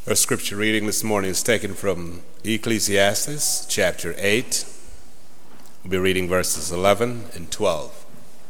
Our scripture reading this morning is taken from Ecclesiastes chapter 8. We'll be reading verses 11 and 12.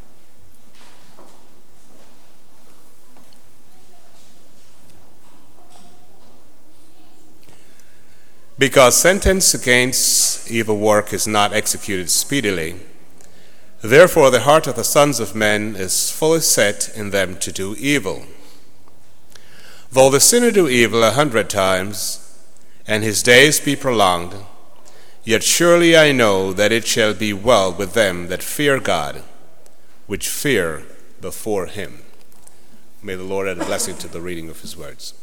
Because sentence against evil work is not executed speedily, therefore the heart of the sons of men is fully set in them to do evil. Though the sinner do evil 100 times, and his days be prolonged, yet surely I know that it shall be well with them that fear God, which fear before him. May the Lord add a blessing to the reading of his words.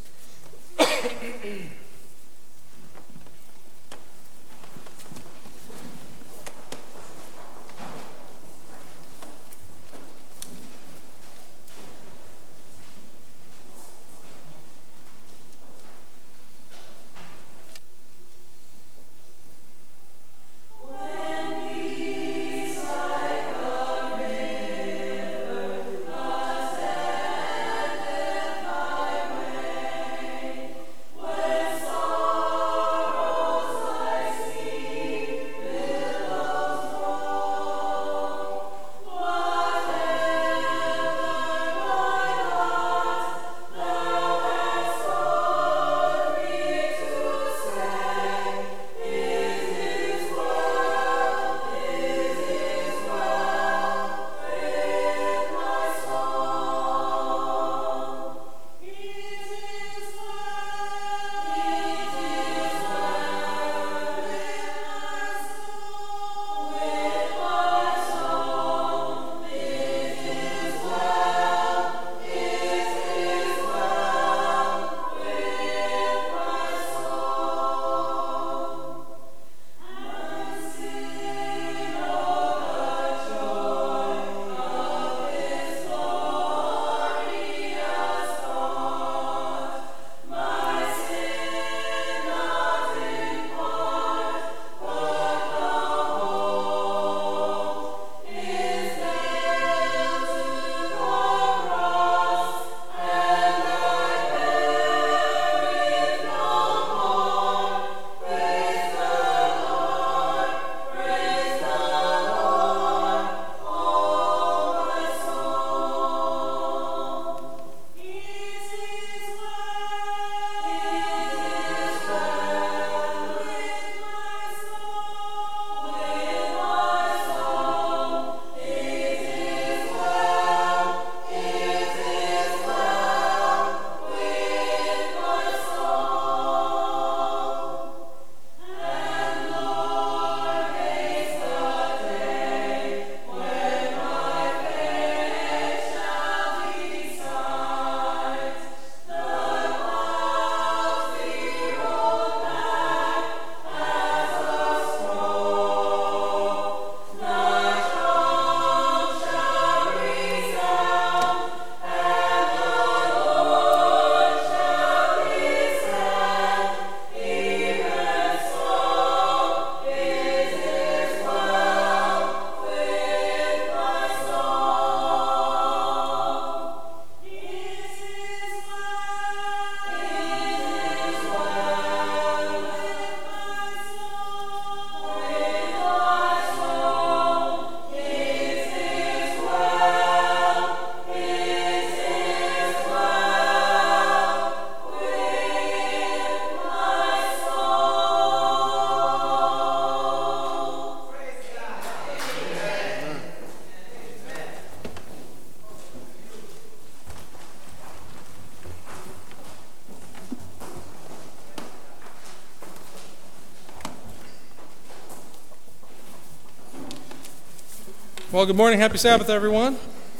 Well, good morning. Happy Sabbath, everyone.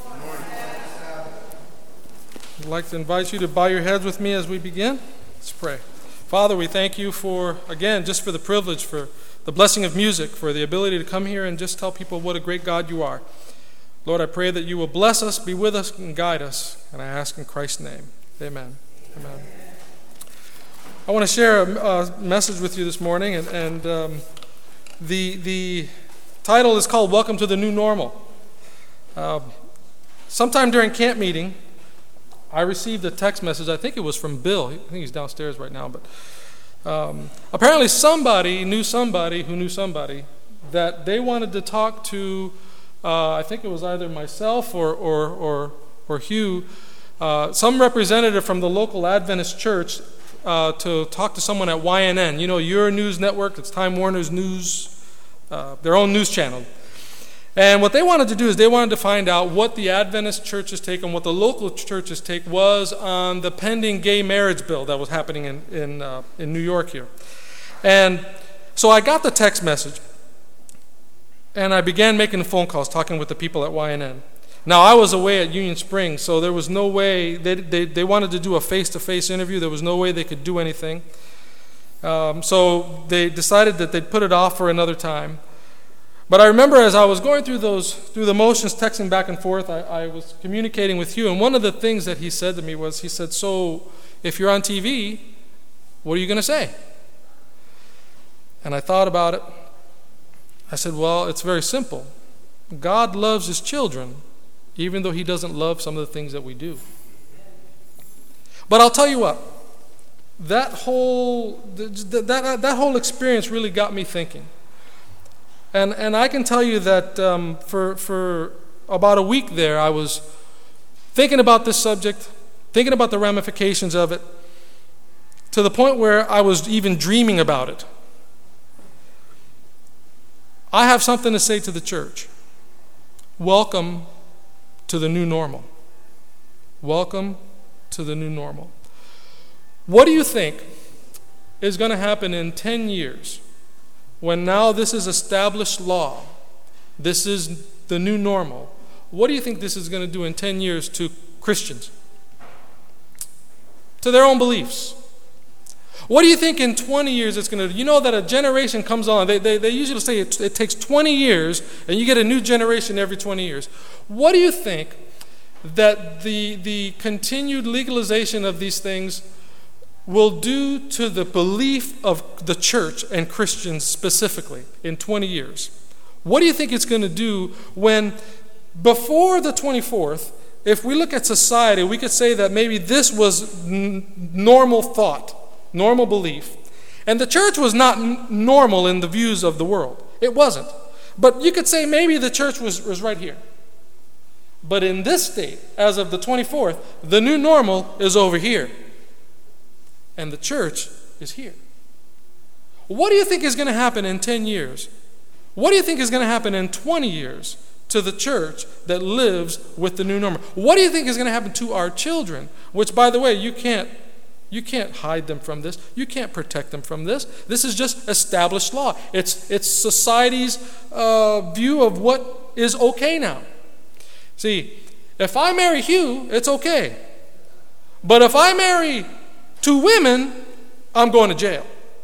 I'd like to invite you to bow your heads with me as we begin. Let's pray. Father, we thank you for, again, just for the privilege, for the blessing of music, for the ability to come here and just tell people what a great God you are. Lord, I pray that you will bless us, be with us, and guide us. And I ask in Christ's name. Amen. Amen. I want to share a message with you this morning, and the title is called Welcome to the New Normal. Sometime during camp meeting, I received a text message. I think it was from Bill. I think he's downstairs right now. But apparently somebody knew somebody who knew somebody that they wanted to talk to, I think it was either myself or Hugh, some representative from the local Adventist church to talk to someone at YNN. You know, your news network, it's Time Warner's news, their own news channel. And what they wanted to do is they wanted to find out what the Adventist church's take and what the local church's take was on the pending gay marriage bill that was happening in New York here. And so I got the text message, and I began making phone calls, talking with the people at YNN. Now, I was away at Union Springs, so there was no way, they wanted to do a face-to-face interview. There was no way they could do anything. So they decided that they'd put it off for another time. But I remember as I was going through the motions, texting back and forth, I was communicating with you, and one of the things that he said to me was, he said, so if you're on TV, what are you going to say? And I thought about it. I said, well, it's very simple. God loves his children, even though he doesn't love some of the things that we do. But I'll tell you what, that whole experience really got me thinking. And I can tell you that for about a week there, I was thinking about this subject, thinking about the ramifications of it, to the point where I was even dreaming about it. I have something to say to the church. Welcome to the new normal. Welcome to the new normal. What do you think is going to happen in 10 years when now this is established law? This is the new normal. What do you think this is going to do in 10 years to Christians? To their own beliefs? What do you think in 20 years it's going to do? You know that a generation comes on. They usually say it takes 20 years, and you get a new generation every 20 years. What do you think that the continued legalization of these things will do to the belief of the church and Christians specifically in 20 years? What do you think it's going to do when, before the 24th, if we look at society, we could say that maybe this was normal thought, normal belief. And the church was not normal in the views of the world. It wasn't. But you could say maybe the church was right here. But in this state, as of the 24th, the new normal is over here. And the church is here. What do you think is going to happen in 10 years? What do you think is going to happen in 20 years to the church that lives with the new normal? What do you think is going to happen to our children? Which, by the way, you can't hide them from this. You can't protect them from this. This is just established law. It's society's view of what is okay now. See, if I marry Hugh, it's okay. But if I marry 2 women, I'm going to jail.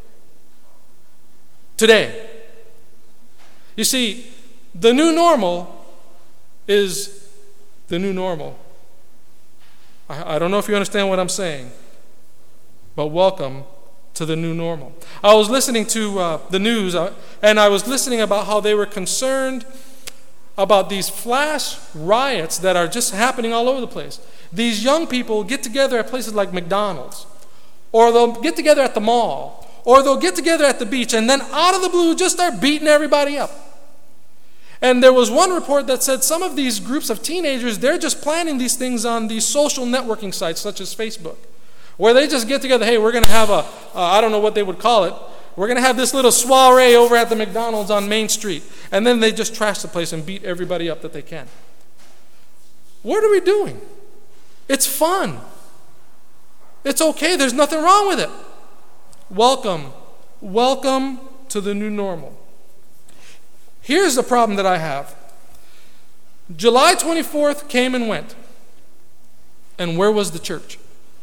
Today. You see, the new normal is the new normal. I don't know if you understand what I'm saying, but welcome to the new normal. I was listening to the news, and I was listening about how they were concerned about these flash riots that are just happening all over the place. These young people get together at places like McDonald's, or they'll get together at the mall, or they'll get together at the beach, and then out of the blue just start beating everybody up. And there was one report that said some of these groups of teenagers, they're just planning these things on these social networking sites such as Facebook, where they just get together, hey, we're going to have I don't know what they would call it, we're going to have this little soiree over at the McDonald's on Main Street. And then they just trash the place and beat everybody up that they can. What are we doing? It's fun. It's okay. There's nothing wrong with it. Welcome. Welcome to the new normal. Here's the problem that I have. July 24th came and went. And where was the church?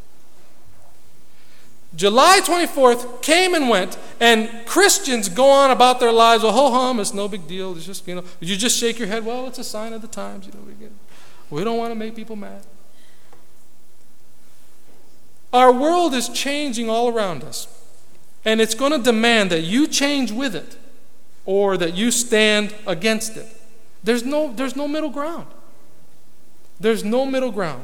July 24th came and went, and Christians go on about their lives. Well, ho-hum, it's no big deal. It's just, you just shake your head. Well, it's a sign of the times. We don't want to make people mad. Our world is changing all around us, and it's going to demand that you change with it or that you stand against it. There's no middle ground. There's no middle ground.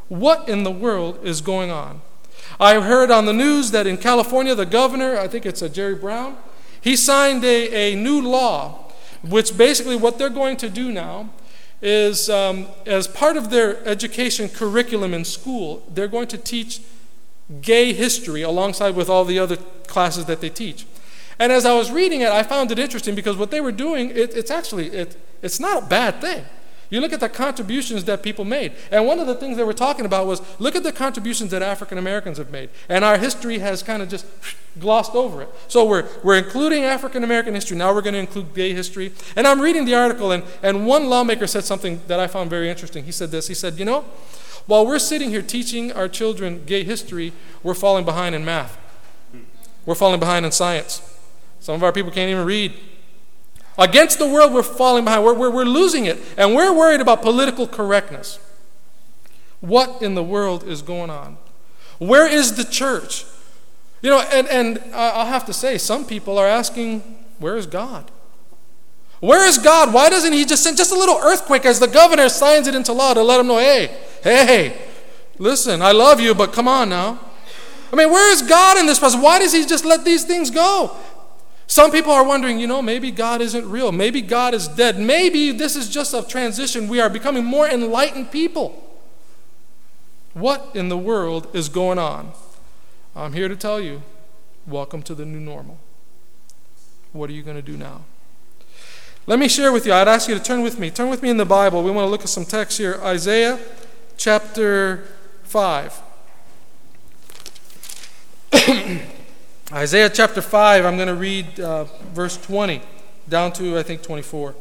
What in the world is going on? I heard on the news that in California, the governor, I think it's Jerry Brown, he signed a new law, which basically what they're going to do now is, as part of their education curriculum in school, they're going to teach gay history alongside with all the other classes that they teach. And as I was reading it, I found it interesting because what they were doing, it's not a bad thing. You look at the contributions that people made. And one of the things they were talking about was, look at the contributions that African Americans have made. And our history has kind of just glossed over it. So we're including African American history. Now we're going to include gay history. And I'm reading the article, and one lawmaker said something that I found very interesting. He said this. He said, while we're sitting here teaching our children gay history, we're falling behind in math. We're falling behind in science. Some of our people can't even read. Against the world, we're falling behind. We're losing it. And we're worried about political correctness. What in the world is going on? Where is the church? And I'll have to say, some people are asking, where is God? Where is God? Why doesn't he just send just a little earthquake as the governor signs it into law to let them know, hey, listen, I love you, but come on now. I mean, where is God in this process? Why does he just let these things go? Some people are wondering, maybe God isn't real. Maybe God is dead. Maybe this is just a transition. We are becoming more enlightened people. What in the world is going on? I'm here to tell you, welcome to the new normal. What are you going to do now? Let me share with you. I'd ask you to turn with me. Turn with me in the Bible. We want to look at some text here. Isaiah chapter 5. Isaiah chapter 5, I'm going to read verse 20 down to, I think, 24.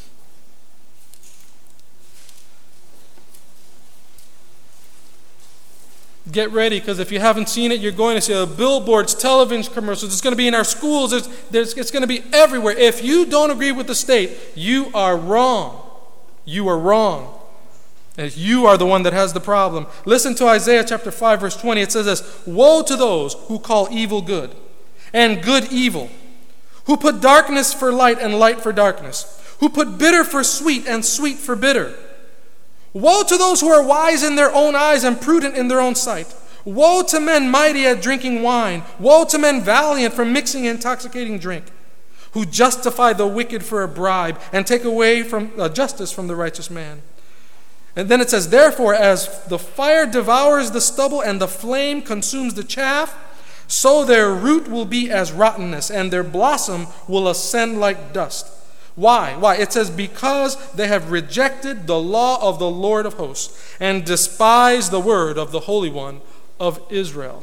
Get ready, because if you haven't seen it, you're going to see billboards, television commercials. It's going to be in our schools. It's going to be everywhere. If you don't agree with the state, you are wrong. You are wrong. And you are the one that has the problem. Listen to Isaiah chapter 5, verse 20. It says this, "Woe to those who call evil good and good evil, who put darkness for light and light for darkness, who put bitter for sweet and sweet for bitter. Woe to those who are wise in their own eyes and prudent in their own sight. Woe to men mighty at drinking wine. Woe to men valiant for mixing intoxicating drink, who justify the wicked for a bribe and take away from justice from the righteous man." And then it says, "Therefore, as the fire devours the stubble and the flame consumes the chaff, so their root will be as rottenness, and their blossom will ascend like dust." Why? It says, because they have rejected the law of the Lord of hosts and despised the word of the Holy One of Israel.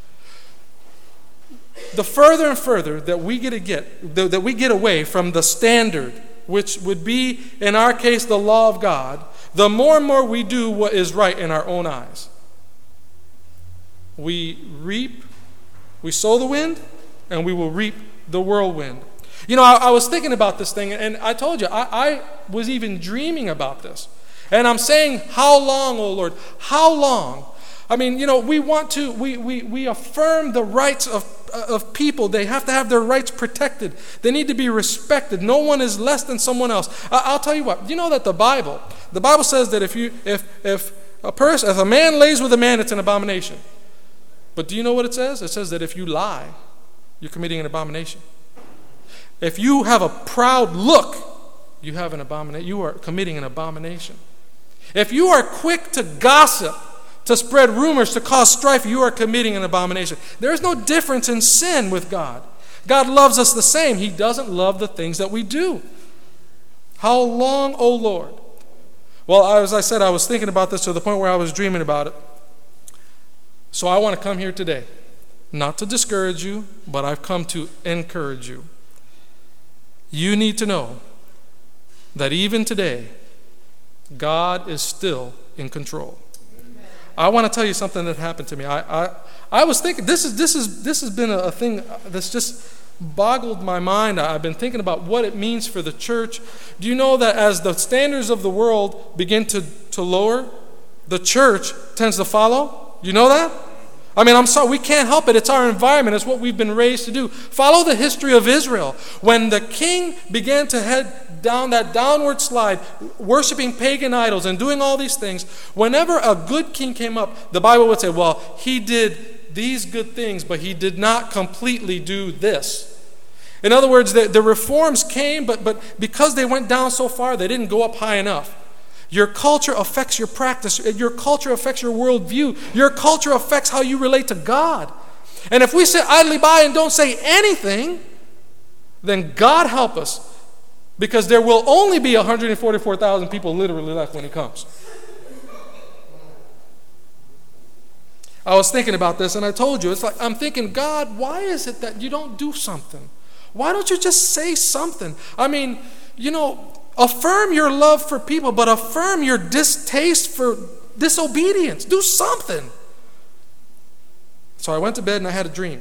The further and further that we get away from the standard, which would be, in our case, the law of God, the more and more we do what is right in our own eyes. We sow the wind, and we will reap the whirlwind. I was thinking about this thing, and I told you, I was even dreaming about this. And I'm saying, how long, O Lord? How long? I mean, we affirm the rights of people. They have to have their rights protected. They need to be respected. No one is less than someone else. I'll tell you what, that the Bible says that if a man lays with a man, it's an abomination. But do you know what it says? It says that if you lie, you're committing an abomination. If you have a proud look, you are committing an abomination. If you are quick to gossip, to spread rumors, to cause strife, you are committing an abomination. There is no difference in sin with God. God loves us the same. He doesn't love the things that we do. How long, O Lord? Well, as I said, I was thinking about this to the point where I was dreaming about it. So I want to come here today, not to discourage you, but I've come to encourage you. You need to know that even today, God is still in control. I want to tell you something that happened to me. I was thinking, this has been a thing that's just boggled my mind. I've been thinking about what it means for the church. Do you know that as the standards of the world begin to lower, the church tends to follow? You know that? I mean, I'm sorry, we can't help it. It's our environment. It's what we've been raised to do. Follow the history of Israel. When the king began to head down that downward slide, worshiping pagan idols and doing all these things, whenever a good king came up, the Bible would say, well, he did these good things, but he did not completely do this. In other words, the reforms came, but because they went down so far, they didn't go up high enough. Your culture affects your practice. Your culture affects your worldview. Your culture affects how you relate to God. And if we sit idly by and don't say anything, then God help us, because there will only be 144,000 people literally left when he comes. I was thinking about this, and I told you, it's like I'm thinking, God, why is it that you don't do something? Why don't you just say something? I mean, affirm your love for people, but affirm your distaste for disobedience. Do something. So I went to bed and I had a dream.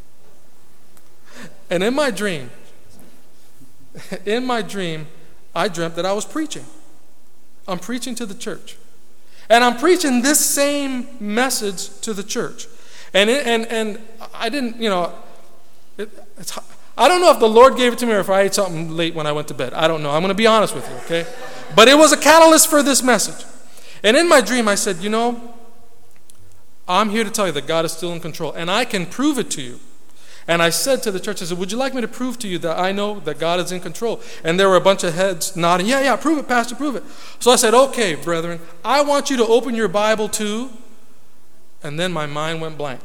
And in my dream, I dreamt that I was preaching. I'm preaching to the church. And I'm preaching this same message to the church. And I didn't, I don't know if the Lord gave it to me or if I ate something late when I went to bed. I don't know. I'm going to be honest with you, okay? But it was a catalyst for this message. And in my dream, I said, I'm here to tell you that God is still in control, and I can prove it to you. And I said to the church, I said, would you like me to prove to you that I know that God is in control? And there were a bunch of heads nodding, yeah, prove it, Pastor, prove it. So I said, okay, brethren, I want you to open your Bible to, and then my mind went blank.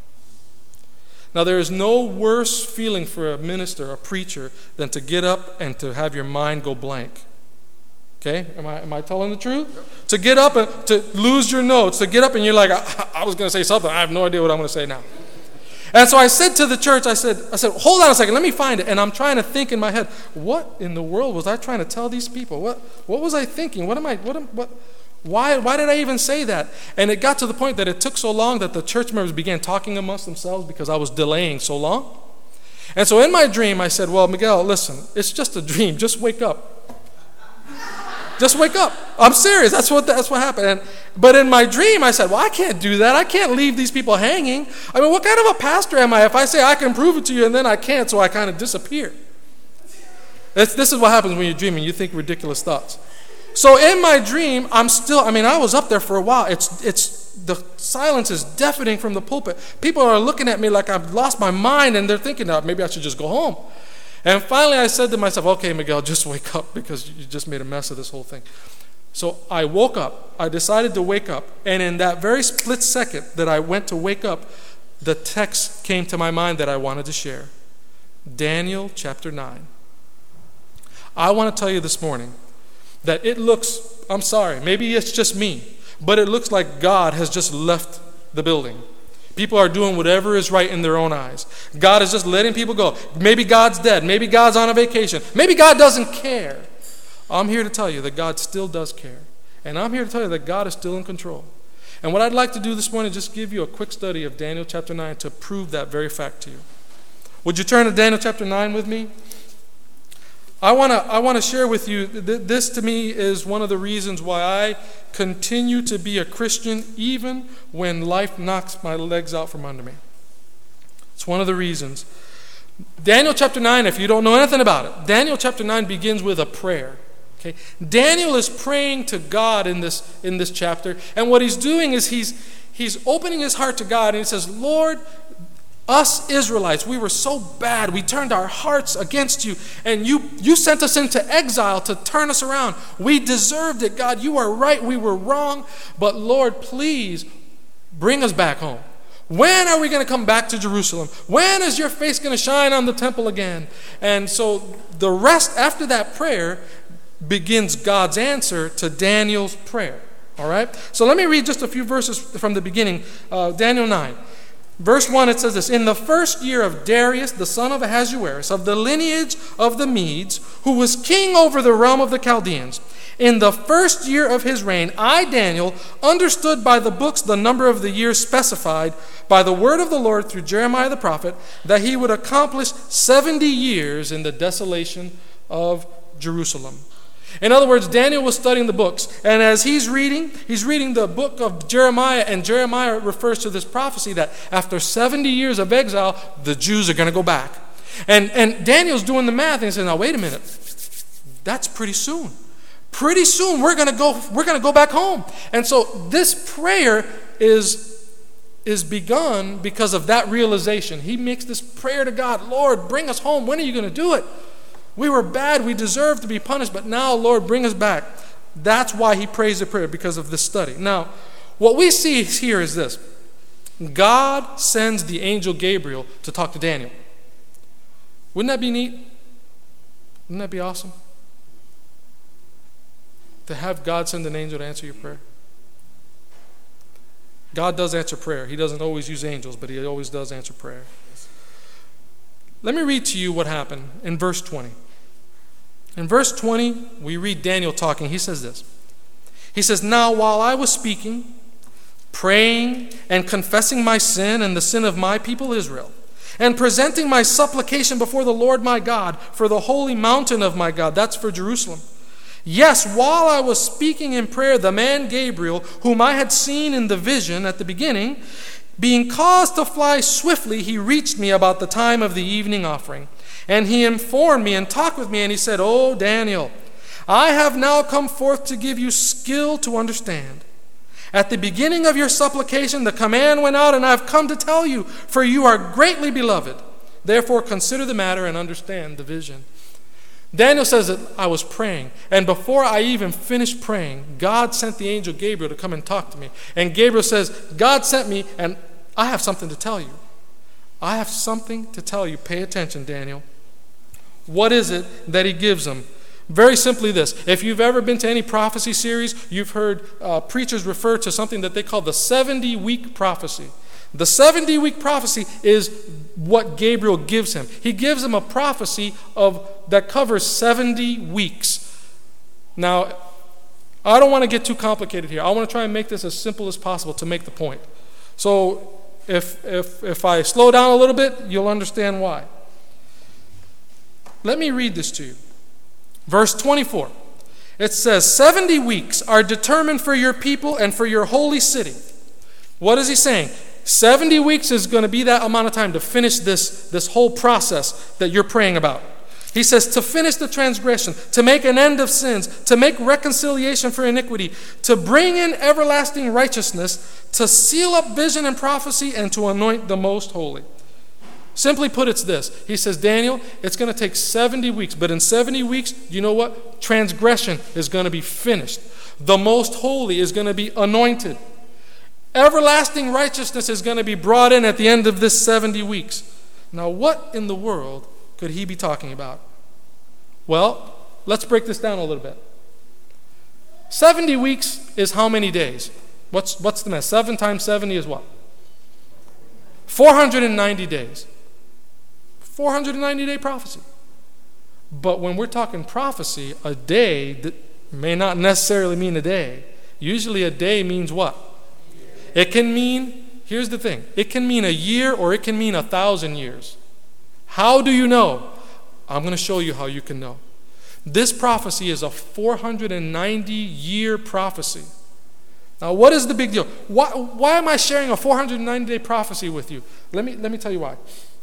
Now, there is no worse feeling for a minister, a preacher, than to get up and to have your mind go blank. Okay? Am I telling the truth? Yep. To get up and to lose your notes, to get up and you're like, I was going to say something. I have no idea what I'm going to say now. And so I said to the church, I said, hold on a second, let me find it. And I'm trying to think in my head, what in the world was I trying to tell these people? What was I thinking? Why did I even say that? And it got to the point that it took so long that the church members began talking amongst themselves because I was delaying so long. And so in my dream, I said, well, Miguel, listen, it's just a dream. Just wake up. Just wake up. I'm serious. That's what happened. But in my dream, I said, well, I can't do that. I can't leave these people hanging. I mean, what kind of a pastor am I if I say I can prove it to you and then I can't, so I kind of disappear? This is what happens when you're dreaming. You think ridiculous thoughts. So in my dream, I was up there for a while. The silence is deafening from the pulpit. People are looking at me like I've lost my mind, and they're thinking, maybe I should just go home. And finally I said to myself, okay, Miguel, just wake up because you just made a mess of this whole thing. So I woke up. I decided to wake up. And in that very split second that I went to wake up, the text came to my mind that I wanted to share. Daniel chapter 9. I want to tell you this morning that it looks, I'm sorry, maybe it's just me, but it looks like God has just left the building. People are doing whatever is right in their own eyes. God is just letting people go. Maybe God's dead. Maybe God's on a vacation. Maybe God doesn't care. I'm here to tell you that God still does care. And I'm here to tell you that God is still in control. And what I'd like to do this morning is just give you a quick study of Daniel chapter 9 to prove that very fact to you. Would you turn to Daniel chapter 9 with me? I want to share with you, this to me is one of the reasons why I continue to be a Christian even when life knocks my legs out from under me. It's one of the reasons. Daniel chapter 9, if you don't know anything about it, Daniel chapter 9 begins with a prayer. Okay? Daniel is praying to God in this chapter, and what he's doing is he's opening his heart to God, and he says, Lord, us Israelites, we were so bad. We turned our hearts against you, and you sent us into exile to turn us around. We deserved it, God. You are right. We were wrong. But Lord, please bring us back home. When are we going to come back to Jerusalem? When is your face going to shine on the temple again? And so the rest after that prayer begins God's answer to Daniel's prayer. All right? So let me read just a few verses from the beginning. Daniel 9. Verse 1, it says this, in the first year of Darius, the son of Ahasuerus, of the lineage of the Medes, who was king over the realm of the Chaldeans, in the first year of his reign, I, Daniel, understood by the books the number of the years specified by the word of the Lord through Jeremiah the prophet, that he would accomplish 70 years in the desolation of Jerusalem. In other words, Daniel was studying the books, and as he's reading the book of Jeremiah, and Jeremiah refers to this prophecy that after 70 years of exile, the Jews are going to go back. And Daniel's doing the math, and he says, now wait a minute, that's pretty soon. Pretty soon we're going to go back home. And so this prayer is begun because of that realization. He makes this prayer to God, Lord, bring us home. When are you going to do it? We were bad. We deserve to be punished. But now, Lord, bring us back. That's why he prays the prayer, because of this study. Now, what we see here is this. God sends the angel Gabriel to talk to Daniel. Wouldn't that be neat? Wouldn't that be awesome? To have God send an angel to answer your prayer. God does answer prayer. He doesn't always use angels, but he always does answer prayer. Let me read to you what happened in verse 20. In verse 20, we read Daniel talking. He says this. He says, now while I was speaking, praying, and confessing my sin and the sin of my people Israel, and presenting my supplication before the Lord my God for the holy mountain of my God, that's for Jerusalem. Yes, while I was speaking in prayer, the man Gabriel, whom I had seen in the vision at the beginning, being caused to fly swiftly, he reached me about the time of the evening offering. And he informed me and talked with me, and he said, O Daniel, I have now come forth to give you skill to understand. At the beginning of your supplication, the command went out, and I have come to tell you, for you are greatly beloved. Therefore, consider the matter and understand the vision. Daniel says that I was praying, and before I even finished praying, God sent the angel Gabriel to come and talk to me. And Gabriel says, God sent me, and I have something to tell you. I have something to tell you. Pay attention, Daniel. What is it that he gives him? Very simply this. If you've ever been to any prophecy series, you've heard preachers refer to something that they call the 70-week prophecy. The 70-week prophecy is what Gabriel gives him. He gives him a prophecy that covers 70 weeks. Now, I don't want to get too complicated here. I want to try and make this as simple as possible to make the point. So if I slow down a little bit, you'll understand why. Let me read this to you. Verse 24. It says, 70 weeks are determined for your people and for your holy city. What is he saying? 70 weeks is going to be that amount of time to finish this whole process that you're praying about. He says to finish the transgression, to make an end of sins, to make reconciliation for iniquity, to bring in everlasting righteousness, to seal up vision and prophecy, and to anoint the most holy. Simply put, it's this. He says, Daniel, it's going to take 70 weeks, but in 70 weeks, you know what? Transgression is going to be finished. The most holy is going to be anointed. Everlasting righteousness is going to be brought in at the end of this 70 weeks. Now, what in the world could he be talking about? Well, let's break this down a little bit. 70 weeks is how many days? What's the math? 7 times 70 is what? 490 days. 490-day prophecy. But when we're talking prophecy, a day that may not necessarily mean a day. Usually a day means what? It can mean, here's the thing, it can mean a year or it can mean 1,000 years. How do you know? I'm going to show you how you can know. This prophecy is a 490-year prophecy. Now, what is the big deal? Why am I sharing a 490-day prophecy with you? Let me tell you why.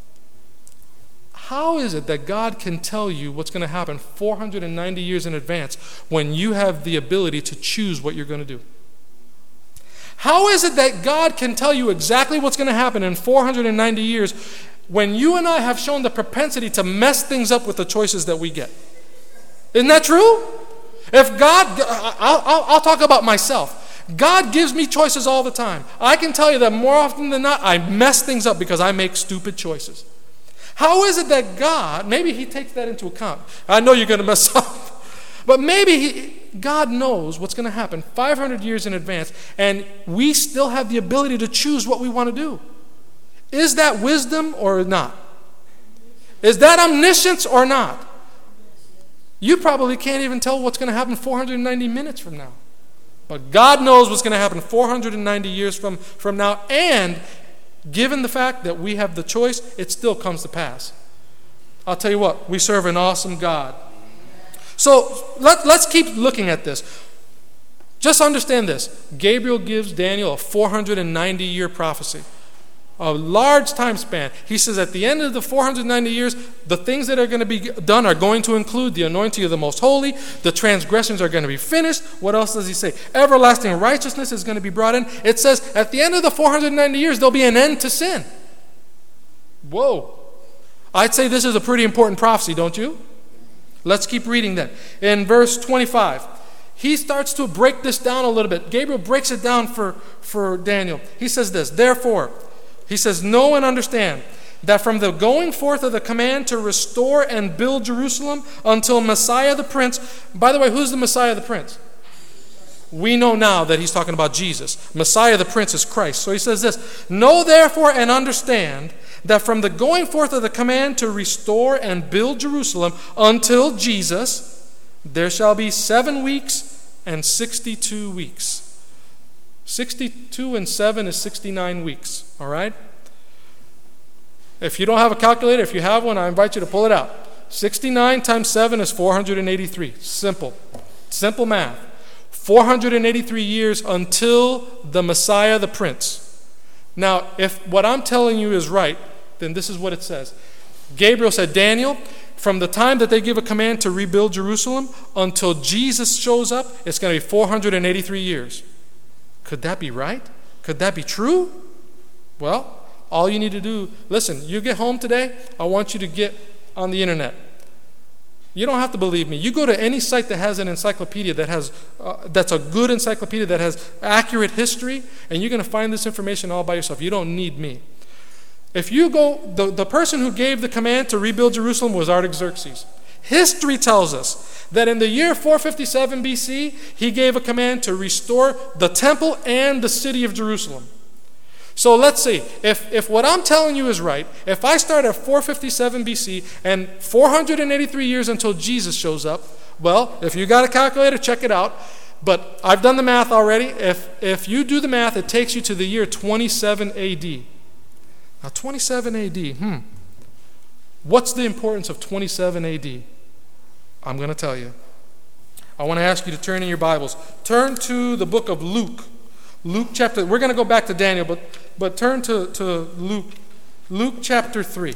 How is it that God can tell you what's going to happen 490 years in advance when you have the ability to choose what you're going to do? How is it that God can tell you exactly what's going to happen in 490 years when you and I have shown the propensity to mess things up with the choices that we get? Isn't that true? If God, I'll talk about myself. God gives me choices all the time. I can tell you that more often than not, I mess things up because I make stupid choices. How is it that God, maybe he takes that into account. I know you're going to mess up. But maybe God knows what's going to happen 500 years in advance, and we still have the ability to choose what we want to do. Is that wisdom or not? Is that omniscience or not? You probably can't even tell what's going to happen 490 minutes from now. But God knows what's going to happen 490 years from now, and given the fact that we have the choice, it still comes to pass. I'll tell you what, we serve an awesome God. So let's keep looking at this. Just understand this. Gabriel gives Daniel a 490-year prophecy, a large time span. He says at the end of the 490 years, the things that are going to be done are going to include the anointing of the most holy. The transgressions are going to be finished. What else does he say? Everlasting righteousness is going to be brought in. It says at the end of the 490 years, there'll be an end to sin. Whoa. I'd say this is a pretty important prophecy, don't you? Let's keep reading then. In verse 25, he starts to break this down a little bit. Gabriel breaks it down for Daniel. He says this, therefore, he says, know and understand that from the going forth of the command to restore and build Jerusalem until Messiah the Prince. By the way, who's the Messiah the Prince? We know now that he's talking about Jesus. Messiah the Prince is Christ. So he says this, know therefore and understand that from the going forth of the command to restore and build Jerusalem until Jesus, there shall be 7 weeks and 62 weeks. 62 and 7 is 69 weeks, all right? If you don't have a calculator, if you have one, I invite you to pull it out. 69 times 7 is 483. Simple math. 483 years until the Messiah, the Prince. Now, if what I'm telling you is right, then this is what it says. Gabriel said, Daniel, from the time that they give a command to rebuild Jerusalem until Jesus shows up, it's going to be 483 years. Could that be right? Could that be true? Well, all you need to do, listen, you get home today, I want you to get on the internet. You don't have to believe me. You go to any site that has an encyclopedia that's a good encyclopedia that has accurate history, and you're going to find this information all by yourself. You don't need me. If you go, the person who gave the command to rebuild Jerusalem was Artaxerxes. History tells us that in the year 457 BC, he gave a command to restore the temple and the city of Jerusalem. So let's see, if what I'm telling you is right, if I start at 457 BC and 483 years until Jesus shows up, well, if you got a calculator, check it out. But I've done the math already. If you do the math, it takes you to the year 27 AD. Now, 27 AD, what's the importance of 27 AD? I'm going to tell you. I want to ask you to turn in your Bibles. Turn to the book of Luke. Luke chapter, we're going to go back to Daniel, but turn to Luke. Luke chapter 3.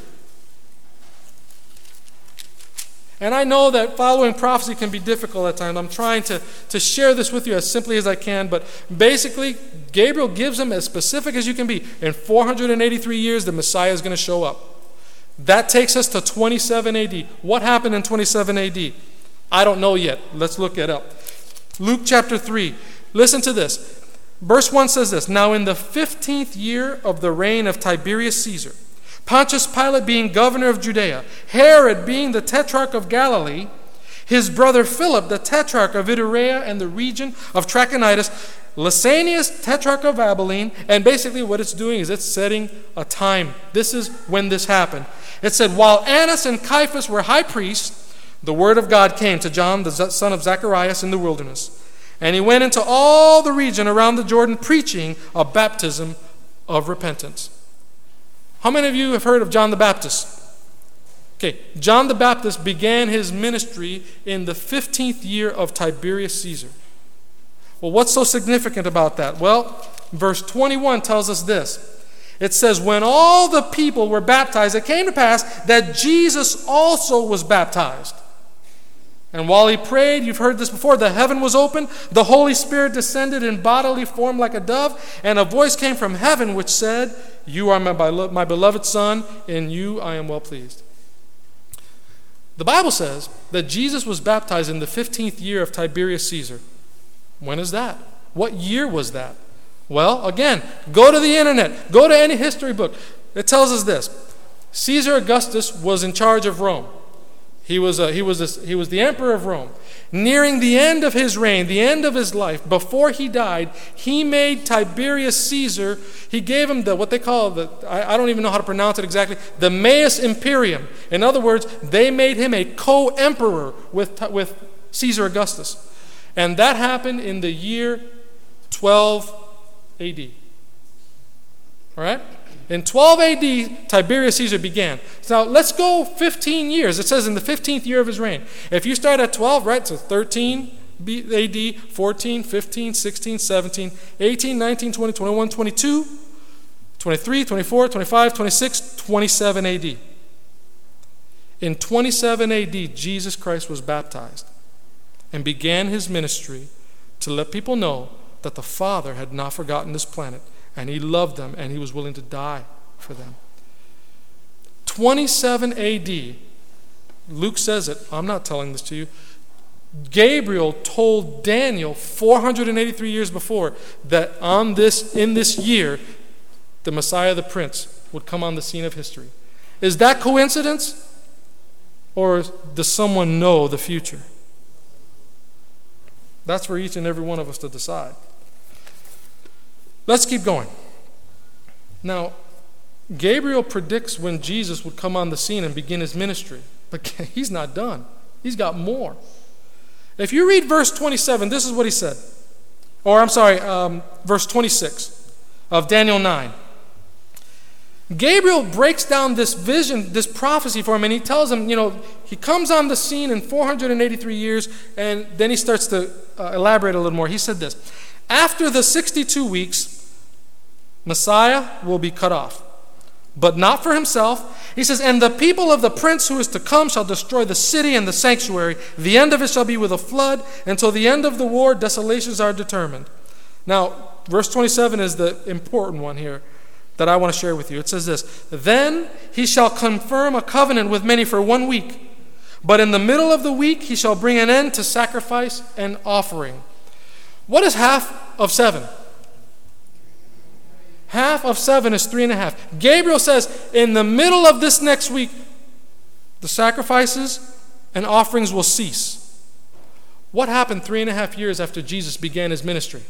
And I know that following prophecy can be difficult at times. I'm trying to share this with you as simply as I can, but basically, Gabriel gives them as specific as you can be. In 483 years, the Messiah is going to show up. That takes us to 27 AD. What happened in 27 AD? I don't know yet. Let's look it up. Luke chapter 3. Listen to this. Verse 1 says this, now in the 15th year of the reign of Tiberius Caesar, Pontius Pilate being governor of Judea, Herod being the tetrarch of Galilee, his brother Philip, the tetrarch of Iturea and the region of Trachonitis, Lysanias, tetrarch of Abilene, and basically what it's doing is it's setting a time. This is when this happened. It said, while Annas and Caiaphas were high priests, the word of God came to John, the son of Zacharias, in the wilderness. And he went into all the region around the Jordan preaching a baptism of repentance. How many of you have heard of John the Baptist? Okay, John the Baptist began his ministry in the 15th year of Tiberius Caesar. Well, what's so significant about that? Well, verse 21 tells us this. It says, when all the people were baptized, it came to pass that Jesus also was baptized. And while he prayed, you've heard this before, the heaven was opened, the Holy Spirit descended in bodily form like a dove, and a voice came from heaven which said, you are my beloved Son, in you I am well pleased. The Bible says that Jesus was baptized in the 15th year of Tiberius Caesar. When is that? What year was that? Well, again, go to the internet, go to any history book. It tells us this. Caesar Augustus was in charge of Rome. He was the emperor of Rome. Nearing the end of his reign, the end of his life, before he died, he made Tiberius Caesar, he gave him what they call I don't even know how to pronounce it exactly, the Maius Imperium. In other words, they made him a co-emperor with Caesar Augustus. And that happened in the year 12 AD. All right? In 12 AD, Tiberius Caesar began. So now let's go 15 years. It says in the 15th year of his reign. If you start at 12, right, so 13 AD, 14, 15, 16, 17, 18, 19, 20, 21, 22, 23, 24, 25, 26, 27 AD. In 27 AD, Jesus Christ was baptized and began his ministry to let people know that the Father had not forgotten this planet, and he loved them, and he was willing to die for them. 27 AD, Luke says it, I'm not telling this to you, Gabriel told Daniel 483 years before that in this year, the Messiah, the Prince, would come on the scene of history. Is that coincidence? Or does someone know the future? That's for each and every one of us to decide. Let's keep going. Now, Gabriel predicts when Jesus would come on the scene and begin his ministry. But he's not done. He's got more. If you read verse 27, this is what he said. Verse 26 of Daniel 9. Gabriel breaks down this vision, this prophecy for him, and he tells him, he comes on the scene in 483 years, and then he starts to elaborate a little more. He said this: after the 62 weeks, Messiah will be cut off, but not for himself. He says, and the people of the prince who is to come shall destroy the city and the sanctuary. The end of it shall be with a flood. Until the end of the war, desolations are determined. Now, verse 27 is the important one here that I want to share with you. It says this: then he shall confirm a covenant with many for 1 week, but in the middle of the week he shall bring an end to sacrifice and offering. What is half of 7? Half of 7 is 3.5. Gabriel says in the middle of this next week, the sacrifices and offerings will cease. What happened 3.5 years after Jesus began his ministry?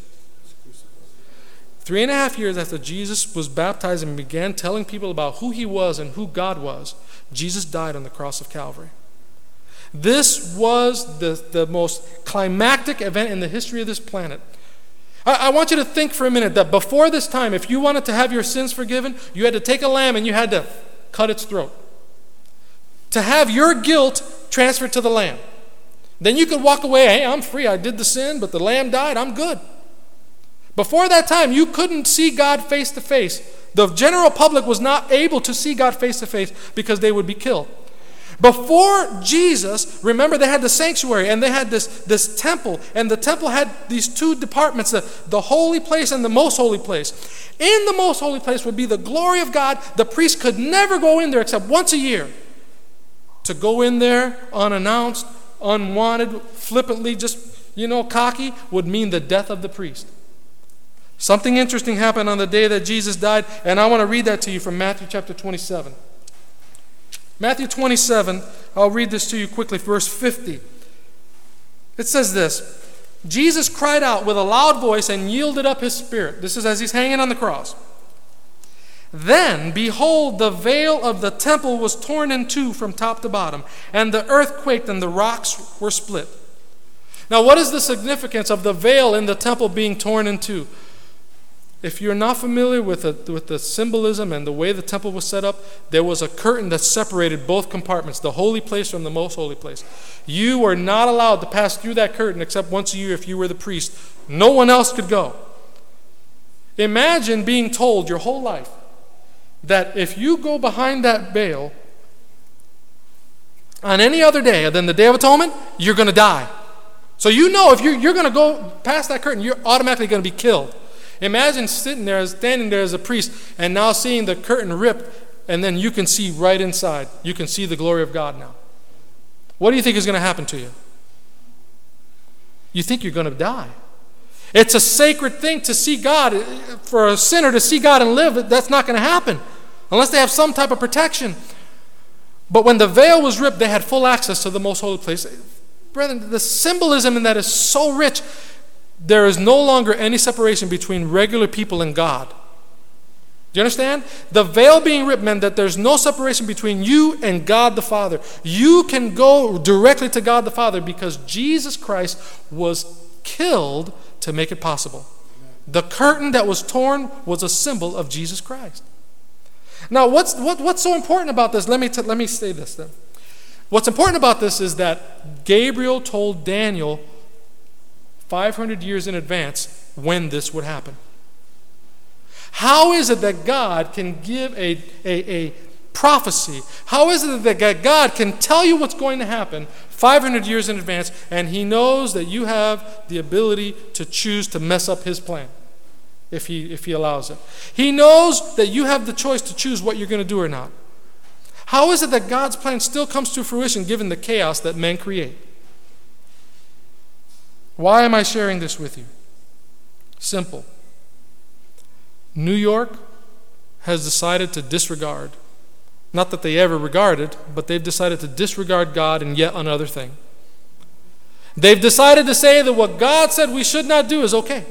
3.5 years after Jesus was baptized and began telling people about who he was and who God was, Jesus died on the cross of Calvary. This was the most climactic event in the history of this planet. I want you to think for a minute that before this time, if you wanted to have your sins forgiven, you had to take a lamb and you had to cut its throat to have your guilt transferred to the lamb. Then you could walk away, hey, I'm free, I did the sin, but the lamb died, I'm good. Before that time, you couldn't see God face to face. The general public was not able to see God face to face because they would be killed. Before Jesus, remember, they had the sanctuary and they had this temple, and the temple had these two departments, the holy place and the most holy place. In the most holy place would be the glory of God. The priest could never go in there except once a year. To go in there unannounced, unwanted, flippantly, just, cocky, would mean the death of the priest. Something interesting happened on the day that Jesus died, and I want to read that to you from Matthew chapter 27. Matthew 27, I'll read this to you quickly, verse 50. It says this: Jesus cried out with a loud voice and yielded up his spirit. This is as he's hanging on the cross. Then, behold, the veil of the temple was torn in two from top to bottom, and the earth quaked and the rocks were split. Now, what is the significance of the veil in the temple being torn in two? If you're not familiar with the symbolism and the way the temple was set up, there was a curtain that separated both compartments, the holy place from the most holy place. You were not allowed to pass through that curtain except once a year if you were the priest. No one else could go. Imagine being told your whole life that if you go behind that veil on any other day than the Day of Atonement, you're going to die. So if you're going to go past that curtain, you're automatically going to be killed. Imagine standing there as a priest and now seeing the curtain rip, and then you can see right inside. You can see the glory of God now. What do you think is going to happen to you? You think you're going to die. It's a sacred thing to see God. For a sinner to see God and live, that's not going to happen unless they have some type of protection. But when the veil was ripped, they had full access to the most holy place. Brethren, the symbolism in that is so rich. There is no longer any separation between regular people and God. Do you understand? The veil being ripped meant that there's no separation between you and God the Father. You can go directly to God the Father because Jesus Christ was killed to make it possible. The curtain that was torn was a symbol of Jesus Christ. Now, what's so important about this? Let me say this then. What's important about this is that Gabriel told Daniel 500 years in advance when this would happen. How is it that God can give a prophecy? How is it that God can tell you what's going to happen 500 years in advance, and he knows that you have the ability to choose to mess up his plan if he allows it? He knows that you have the choice to choose what you're going to do or not. How is it that God's plan still comes to fruition given the chaos that men create? Why am I sharing this with you? Simple. New York has decided to disregard, not that they ever regarded, but they've decided to disregard God in yet another thing. They've decided to say that what God said we should not do is okay.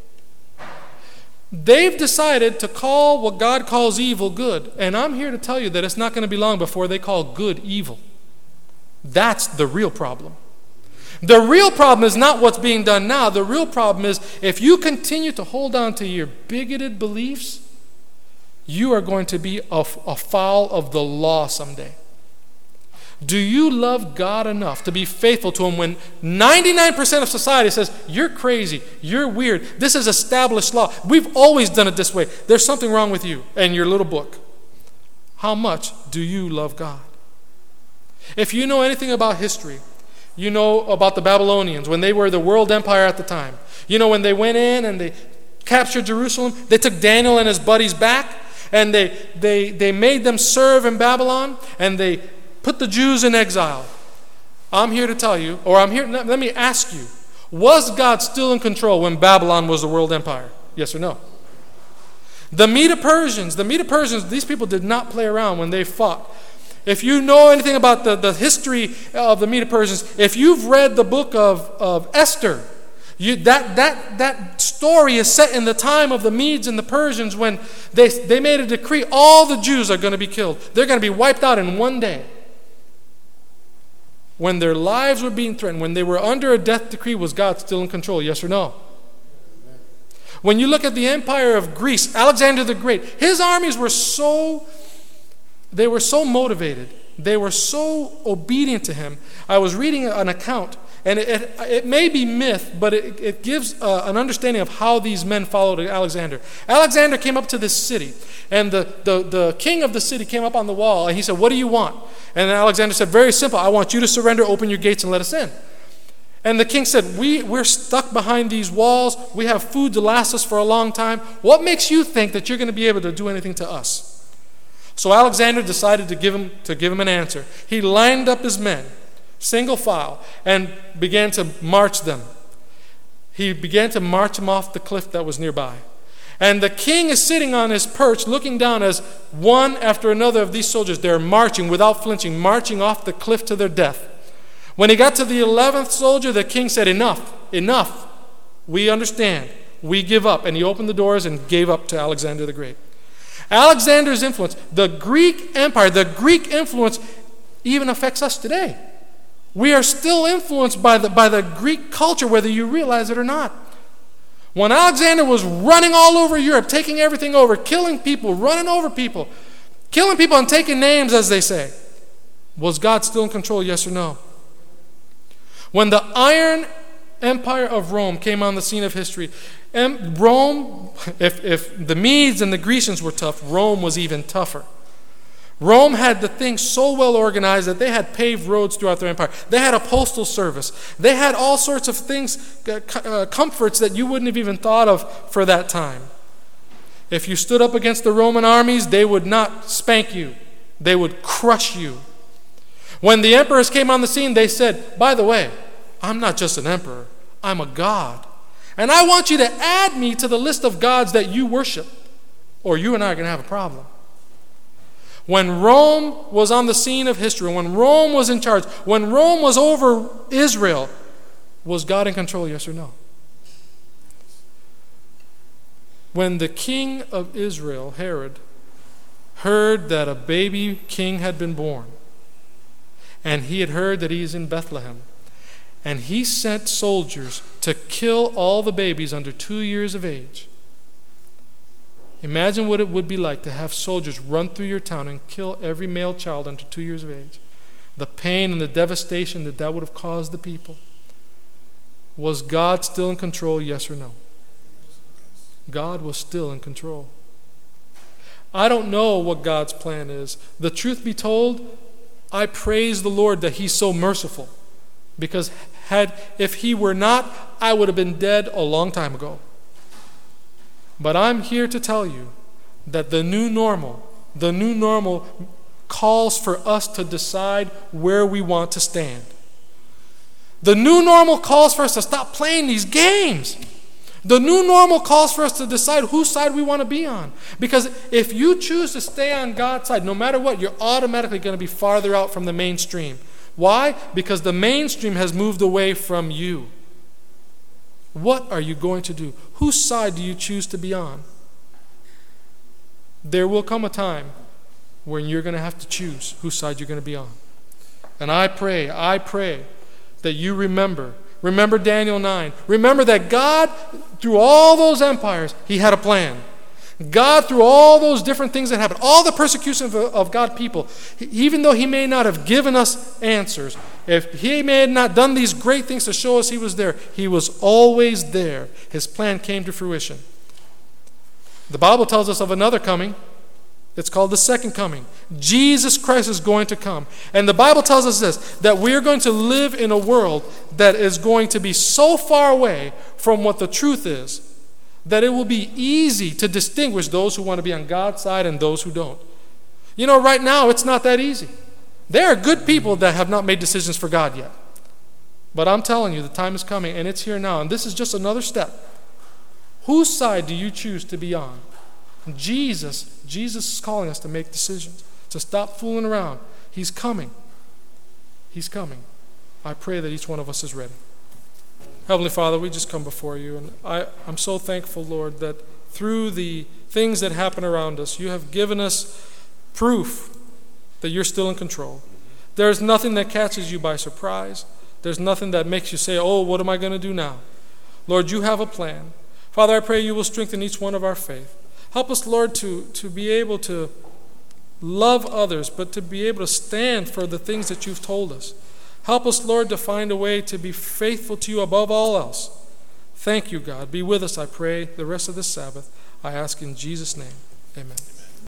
They've decided to call what God calls evil good. And I'm here to tell you that it's not going to be long before they call good evil. That's the real problem. The real problem is not what's being done now. The real problem is if you continue to hold on to your bigoted beliefs, you are going to be afoul of the law someday. Do you love God enough to be faithful to him when 99% of society says, you're crazy, you're weird, this is established law, we've always done it this way, there's something wrong with you and your little book? How much do you love God? If you know anything about history, you know about the Babylonians when they were the world empire at the time. You know when they went in and they captured Jerusalem, they took Daniel and his buddies back and they made them serve in Babylon and they put the Jews in exile. I'm here to tell you, let me ask you, was God still in control when Babylon was the world empire? Yes or no? The Medo-Persians, these people did not play around when they fought. If you know anything about the history of the Medo-Persians, if you've read the book of Esther, that story is set in the time of the Medes and the Persians when they made a decree, all the Jews are going to be killed. They're going to be wiped out in one day. When their lives were being threatened, when they were under a death decree, was God still in control? Yes or no? When you look at the empire of Greece, Alexander the Great, his armies were so motivated. They were so obedient to him. I was reading an account, and it may be myth, but it gives an understanding of how these men followed Alexander. Alexander came up to this city, and the king of the city came up on the wall, and he said, what do you want? And Alexander said, very simple, I want you to surrender, open your gates, and let us in. And the king said, we're stuck behind these walls. We have food to last us for a long time. What makes you think that you're going to be able to do anything to us? So Alexander decided to give him an answer. He lined up his men, single file, and began to march them. He began to march them off the cliff that was nearby. And the king is sitting on his perch looking down as one after another of these soldiers, they're marching without flinching, marching off the cliff to their death. When he got to the 11th soldier, the king said, enough, we understand, we give up. And he opened the doors and gave up to Alexander the Great. Alexander's influence, the Greek Empire, the Greek influence even affects us today. We are still influenced by the Greek culture, whether you realize it or not. When Alexander was running all over Europe, taking everything over, killing people, running over people, killing people and taking names, as they say, was God still in control, yes or no? When the Iron Empire of Rome came on the scene of history, Rome, if the Medes and the Grecians were tough, Rome was even tougher. Rome had the thing so well organized that they had paved roads throughout their empire. They had a postal service. They had all sorts of things, comforts that you wouldn't have even thought of for that time. If you stood up against the Roman armies, they would not spank you. They would crush you. When the emperors came on the scene, they said, by the way, I'm not just an emperor, I'm a god. And I want you to add me to the list of gods that you worship, or you and I are going to have a problem. When Rome was on the scene of history, when Rome was in charge, when Rome was over Israel, was God in control, yes or no? When the king of Israel, Herod, heard that a baby king had been born, and he had heard that he is in Bethlehem, and he sent soldiers to kill all the babies under 2 years of age, Imagine what it would be like to have soldiers run through your town and kill every male child under 2 years of age. The pain and the devastation that would have caused the people. Was God still in control, yes or no? God was still in control. I don't know what God's plan is. The truth be told, I praise the Lord that He's so merciful. Because if He were not, I would have been dead a long time ago. But I'm here to tell you that the new normal calls for us to decide where we want to stand. The new normal calls for us to stop playing these games. The new normal calls for us to decide whose side we want to be on. Because if you choose to stay on God's side, no matter what, you're automatically going to be farther out from the mainstream. Why? Because the mainstream has moved away from you. What are you going to do? Whose side do you choose to be on? There will come a time when you're going to have to choose whose side you're going to be on. And I pray that you remember Daniel 9. Remember that God, through all those empires, He had a plan. God, through all those different things that happened, all the persecution of God's people, even though He may not have given us answers, if He may have not done these great things to show us He was there, He was always there. His plan came to fruition. The Bible tells us of another coming. It's called the second coming. Jesus Christ is going to come. And the Bible tells us this, that we are going to live in a world that is going to be so far away from what the truth is, that it will be easy to distinguish those who want to be on God's side and those who don't. You know, right now it's not that easy. There are good people that have not made decisions for God yet. But I'm telling you, the time is coming, and it's here now. And this is just another step. Whose side do you choose to be on? Jesus is calling us to make decisions, to stop fooling around. He's coming. He's coming. I pray that each one of us is ready. Heavenly Father, we just come before you, and I'm so thankful, Lord, that through the things that happen around us, you have given us proof that you're still in control. There's nothing that catches you by surprise. There's nothing that makes you say, oh, what am I going to do now? Lord, you have a plan. Father, I pray you will strengthen each one of our faith. Help us, Lord, to be able to love others, but to be able to stand for the things that you've told us. Help us, Lord, to find a way to be faithful to you above all else. Thank you, God. Be with us, I pray, the rest of this Sabbath. I ask in Jesus' name. Amen.